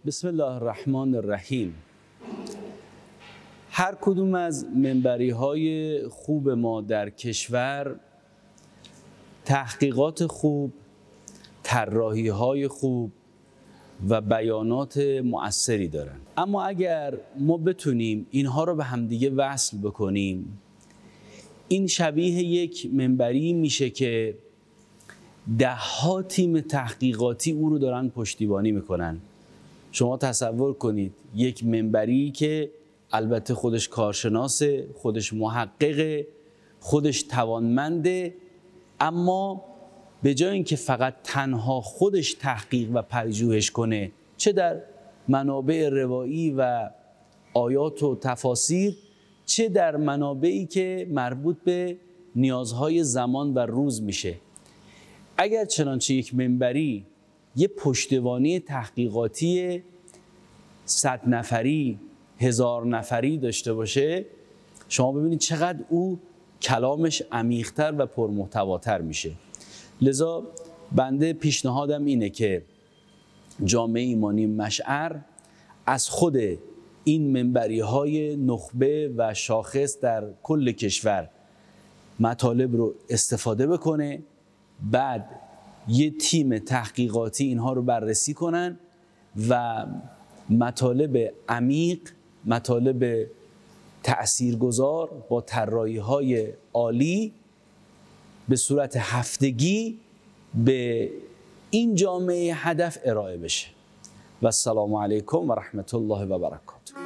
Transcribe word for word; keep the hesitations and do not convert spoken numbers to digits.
بسم الله الرحمن الرحیم. هر کدوم از منبری های خوب ما در کشور تحقیقات خوب، طراحی های خوب و بیانات مؤثری دارن، اما اگر ما بتونیم اینها رو به همدیگه وصل بکنیم، این شبیه یک منبری میشه که ده ها تیم تحقیقاتی او رو دارن پشتیبانی میکنن. شما تصور کنید یک منبری که البته خودش کارشناسه، خودش محققه، خودش توانمنده، اما به جای اینکه فقط تنها خودش تحقیق و پژوهش کنه، چه در منابع روایی و آیات و تفاسیر، چه در منابعی که مربوط به نیازهای زمان و روز میشه، اگر چنانچه یک منبری یه پشتیبانی تحقیقاتی صد نفری، هزار نفری داشته باشه، شما ببینید چقدر او کلامش عمیق‌تر و پرمحتواتر میشه. لذا بنده پیشنهادم اینه که جامعه ایمانی مشعر از خود این منبری های نخبه و شاخص در کل کشور مطالب رو استفاده بکنه، بعد یه تیم تحقیقاتی اینها رو بررسی کنن و مطالب عمیق، مطالب تأثیرگذار با طراحی های عالی به صورت هفتگی به این جامعه هدف ارائه بشه. و السلام علیکم و رحمت الله و برکاته.